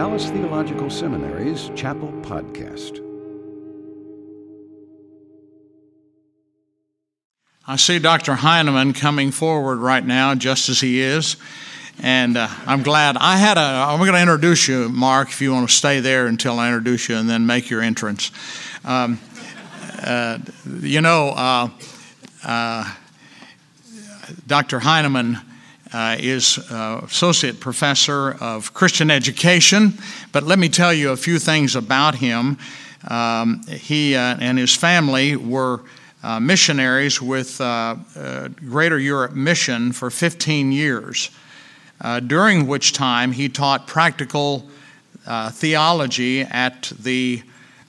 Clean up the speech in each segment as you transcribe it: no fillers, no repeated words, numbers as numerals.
Dallas Theological Seminary's Chapel Podcast. I see Dr. Heinemann coming forward right now, just as he is, and I'm glad. I'm going to introduce you, Mark, if you want to stay there until I introduce you and then make your entrance. Dr. Heinemann is Associate Professor of Christian Education, but let me tell you a few things about him. He and his family were missionaries with Greater Europe Mission for 15 years, during which time he taught practical theology at the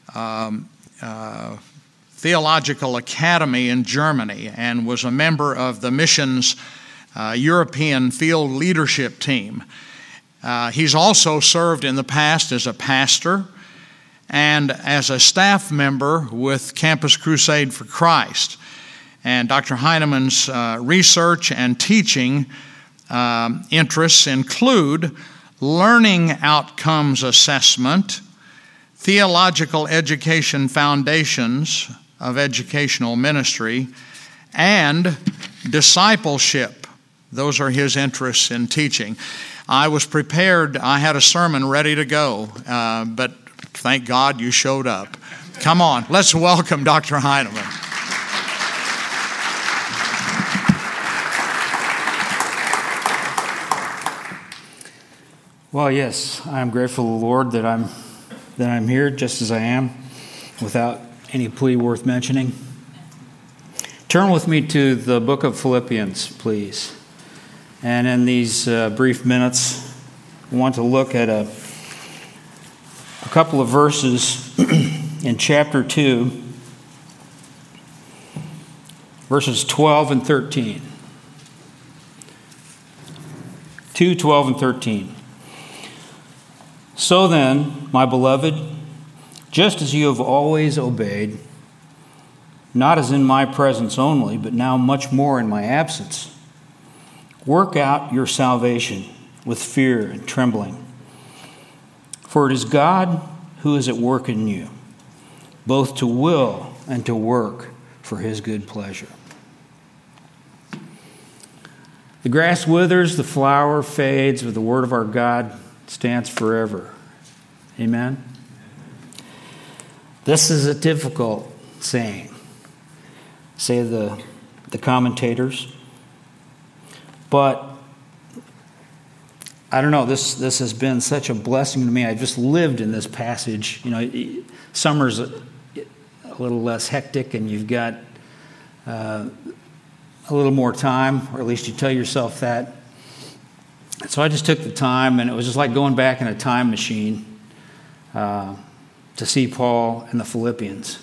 Theological Academy in Germany and was a member of the mission's European field leadership team. He's also served in the past as a pastor and as a staff member with Campus Crusade for Christ. And Dr. Heinemann's research and teaching interests include learning outcomes assessment, theological education foundations of educational ministry, and discipleship. Those are his interests in teaching. I was prepared. I had a sermon ready to go, but thank God you showed up. Come on, let's welcome Dr. Heinemann. Well, yes, I'm grateful to the Lord that I'm here just as I am, without any plea worth mentioning. Turn with me to the book of Philippians, please. And in these brief minutes, I want to look at a couple of verses in chapter 2, verses 12 and 13. 2, 12 and 13. So then, my beloved, just as you have always obeyed, not as in my presence only, but now much more in my absence, work out your salvation with fear and trembling. For it is God who is at work in you, both to will and to work for his good pleasure. The grass withers, the flower fades, but the word of our God stands forever. Amen? This is a difficult saying, say the commentators. But I don't know, this has been such a blessing to me. I just lived in this passage. You know, summer's a little less hectic and you've got a little more time, or at least you tell yourself that. So I just took the time, and it was just like going back in a time machine to see Paul and the Philippians.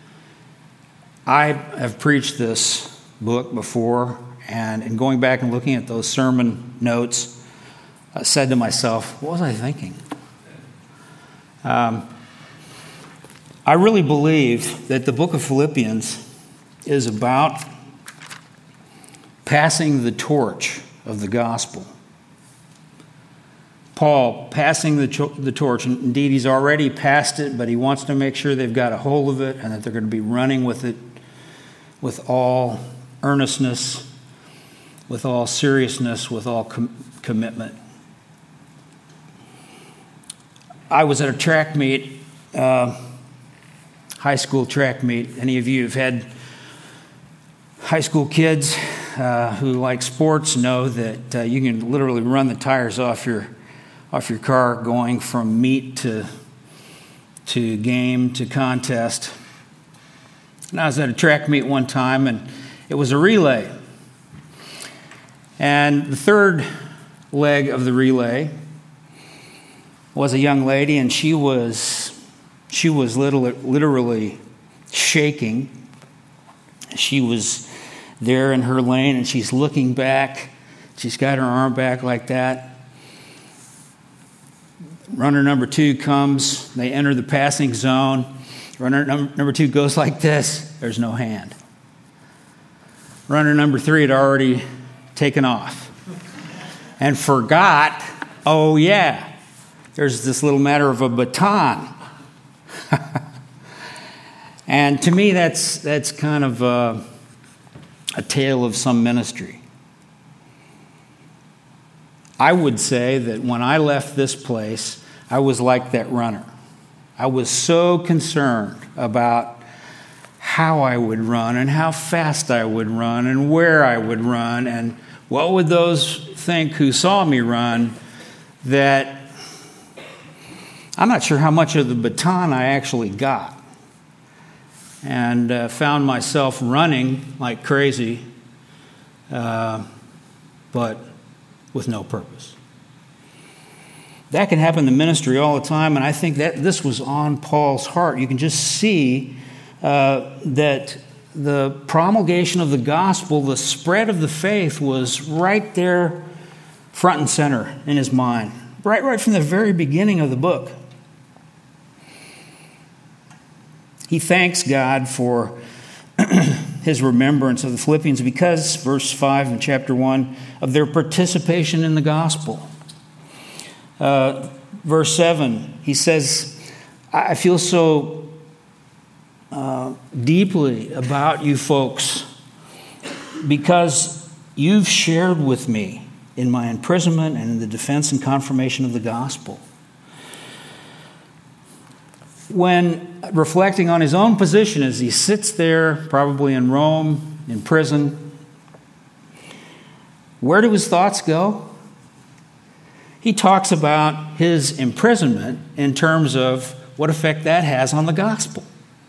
I have preached this book before, and in going back and looking at those sermon notes, I said to myself, what was I thinking? I really believe that the book of Philippians is about passing the torch of the gospel. Paul passing the torch, and indeed he's already passed it, but he wants to make sure they've got a hold of it and that they're going to be running with it with all earnestness, with all seriousness, with all commitment. I was at a track meet, high school track meet. Any of you have had high school kids who like sports know that you can literally run the tires off your car going from meet to game to contest. And I was at a track meet one time, and it was a relay. And the third leg of the relay was a young lady, and she was literally shaking. She was there in her lane, and she's looking back. She's got her arm back like that. Runner number 2 comes. They enter the passing zone. Runner number 2 goes like this. There's no hand. Runner number 3 had already taken off and forgot, oh yeah, there's this little matter of a baton. And to me, that's kind of a tale of some ministry. I would say that when I left this place, I was like that runner. I was so concerned about how I would run and how fast I would run and where I would run and what would those think who saw me run, that I'm not sure how much of the baton I actually got. And found myself running like crazy, but with no purpose. That can happen in the ministry all the time, and I think that this was on Paul's heart. You can just see that the promulgation of the gospel, the spread of the faith, was right there front and center in his mind, right from the very beginning of the book. He thanks God for his remembrance of the Philippians because, verse 5 in chapter 1, of their participation in the gospel. Verse 7, he says, I feel so deeply about you folks because you've shared with me in my imprisonment and in the defense and confirmation of the gospel. When reflecting on his own position as he sits there, probably in Rome, in prison, where do his thoughts go? He talks about his imprisonment in terms of what effect that has on the gospel.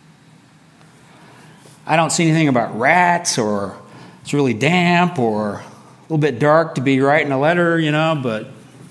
I don't see anything about rats or it's really damp or a little bit dark to be writing a letter, but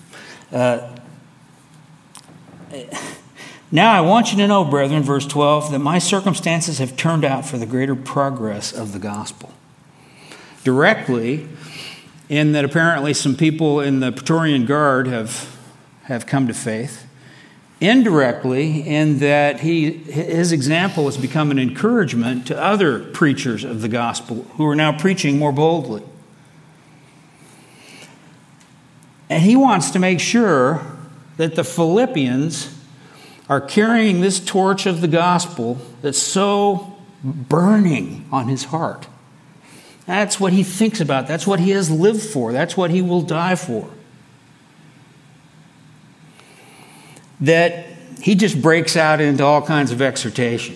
now I want you to know, brethren, verse 12, that my circumstances have turned out for the greater progress of the gospel. Directly, in that apparently some people in the Praetorian Guard have come to faith. Indirectly, in that his example has become an encouragement to other preachers of the gospel who are now preaching more boldly. And he wants to make sure that the Philippians are carrying this torch of the gospel that's so burning on his heart. That's what he thinks about. That's what he has lived for. That's what he will die for. That he just breaks out into all kinds of exhortation.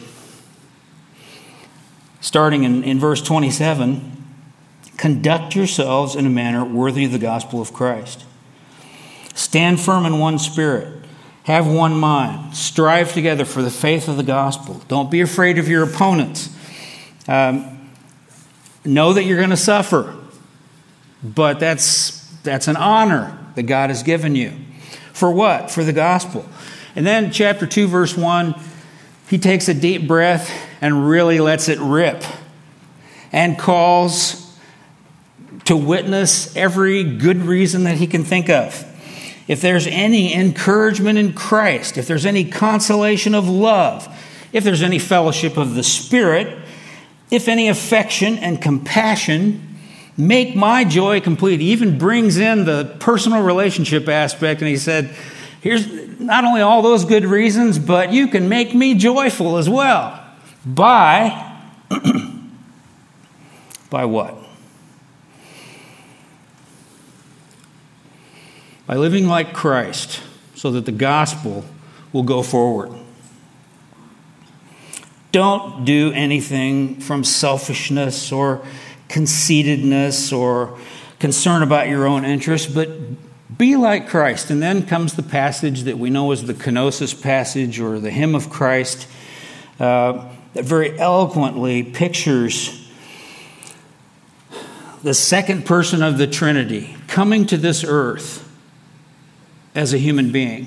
Starting in verse 27, conduct yourselves in a manner worthy of the gospel of Christ. Stand firm in one spirit. Have one mind. Strive together for the faith of the gospel. Don't be afraid of your opponents. Know that you're going to suffer, but that's an honor that God has given you. For what? For the gospel. And then chapter 2, verse 1, he takes a deep breath and really lets it rip and calls to witness every good reason that he can think of. If there's any encouragement in Christ, if there's any consolation of love, if there's any fellowship of the Spirit, if any affection and compassion, make my joy complete. He even brings in the personal relationship aspect, and he said, here's not only all those good reasons, but you can make me joyful as well. By what? By living like Christ, so that the gospel will go forward. Don't do anything from selfishness or conceitedness or concern about your own interests, but be like Christ. And then comes the passage that we know as the kenosis passage or the hymn of Christ that very eloquently pictures the second person of the Trinity coming to this earth as a human being.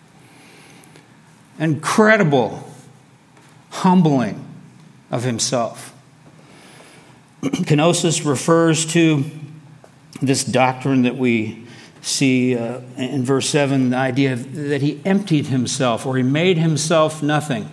Incredible humbling of himself. Kenosis refers to this doctrine that we see in verse 7, the idea that he emptied himself or he made himself nothing.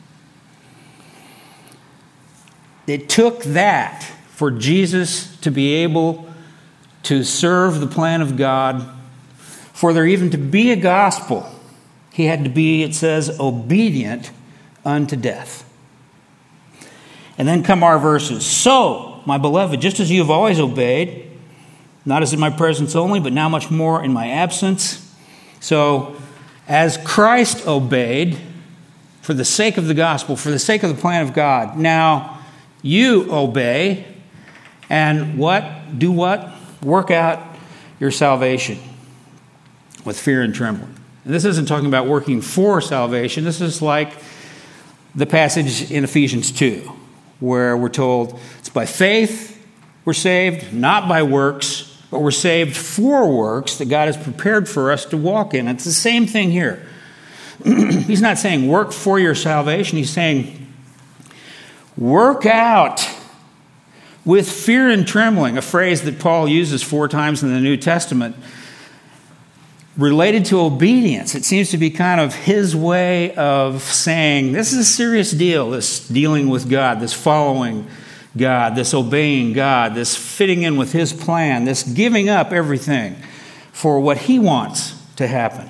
It took that for Jesus to be able to serve the plan of God, for there even to be a gospel He had to be, it says, obedient unto death. And then come our verses. So, my beloved, just as you have always obeyed, not as in my presence only, but now much more in my absence. So, as Christ obeyed for the sake of the gospel, for the sake of the plan of God, now you obey and what? Do what? Work out your salvation with fear and trembling. And this isn't talking about working for salvation. This is like the passage in Ephesians 2, where we're told it's by faith we're saved, not by works, but we're saved for works that God has prepared for us to walk in. It's the same thing here. He's not saying work for your salvation. He's saying work out with fear and trembling, a phrase that Paul uses 4 times in the New Testament, related to obedience. It seems to be kind of his way of saying, this is a serious deal, this dealing with God, this following God, this obeying God, this fitting in with his plan, this giving up everything for what he wants to happen.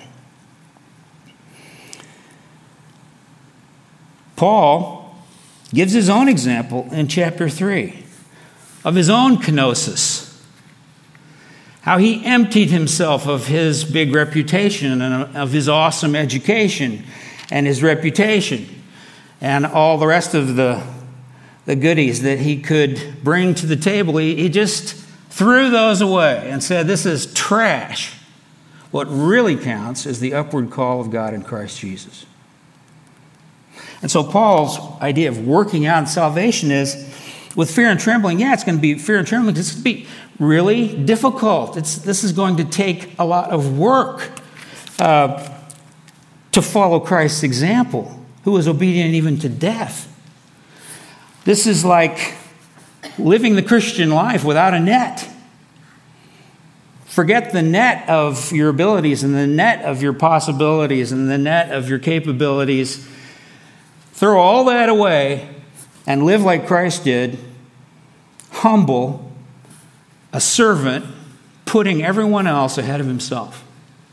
Paul gives his own example in chapter 3 of his own kenosis. How he emptied himself of his big reputation and of his awesome education and his reputation and all the rest of the goodies that he could bring to the table. He just threw those away and said, this is trash. What really counts is the upward call of God in Christ Jesus. And so Paul's idea of working out salvation is with fear and trembling. Yeah, it's going to be fear and trembling. It's going to be really difficult. This is going to take a lot of work to follow Christ's example, who was obedient even to death. This is like living the Christian life without a net. Forget the net of your abilities and the net of your possibilities and the net of your capabilities. Throw all that away and live like Christ did, humble, a servant, putting everyone else ahead of himself.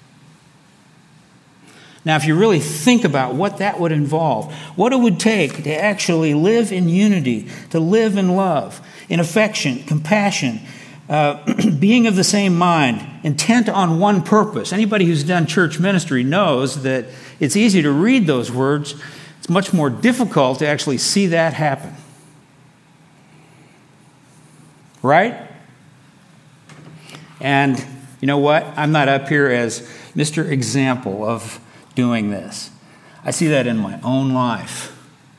Now, if you really think about what that would involve, what it would take to actually live in unity, to live in love, in affection, compassion, being of the same mind, intent on one purpose. Anybody who's done church ministry knows that it's easy to read those words. It's much more difficult to actually see that happen. Right? And you know what? I'm not up here as Mr. Example of doing this. I see that in my own life.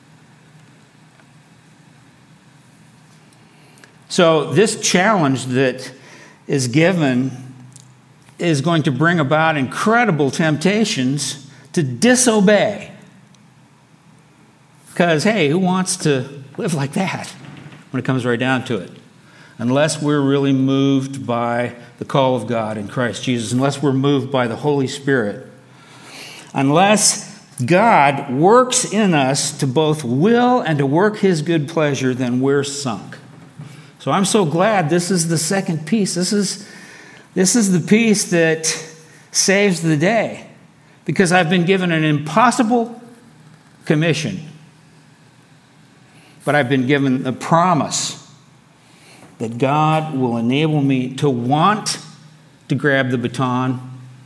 So this challenge that is given is going to bring about incredible temptations to disobey. Because, hey, who wants to live like that when it comes right down to it? Unless we're really moved by the call of God in Christ Jesus, unless we're moved by the Holy Spirit, unless God works in us to both will and to work his good pleasure, then we're sunk. So I'm so glad this is the second piece. This is the piece that saves the day, because I've been given an impossible commission, but I've been given the promise that God will enable me to want to grab the baton,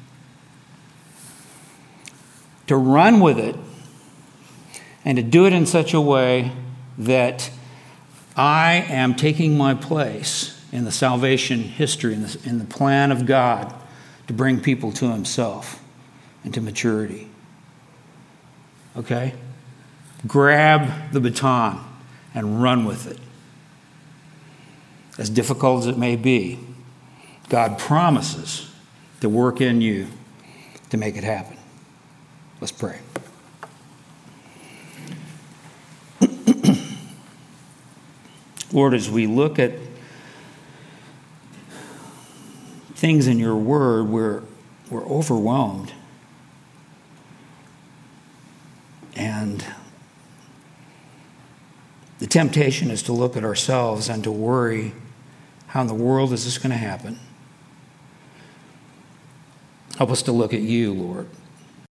to run with it, and to do it in such a way that I am taking my place in the salvation history, in the plan of God to bring people to himself and to maturity. Okay? Grab the baton and run with it. As difficult as it may be, God promises to work in you to make it happen. Let's pray. Lord, as we look at things in your word, we're overwhelmed. And the temptation is to look at ourselves and to worry, how in the world is this going to happen? Help us to look at you, Lord.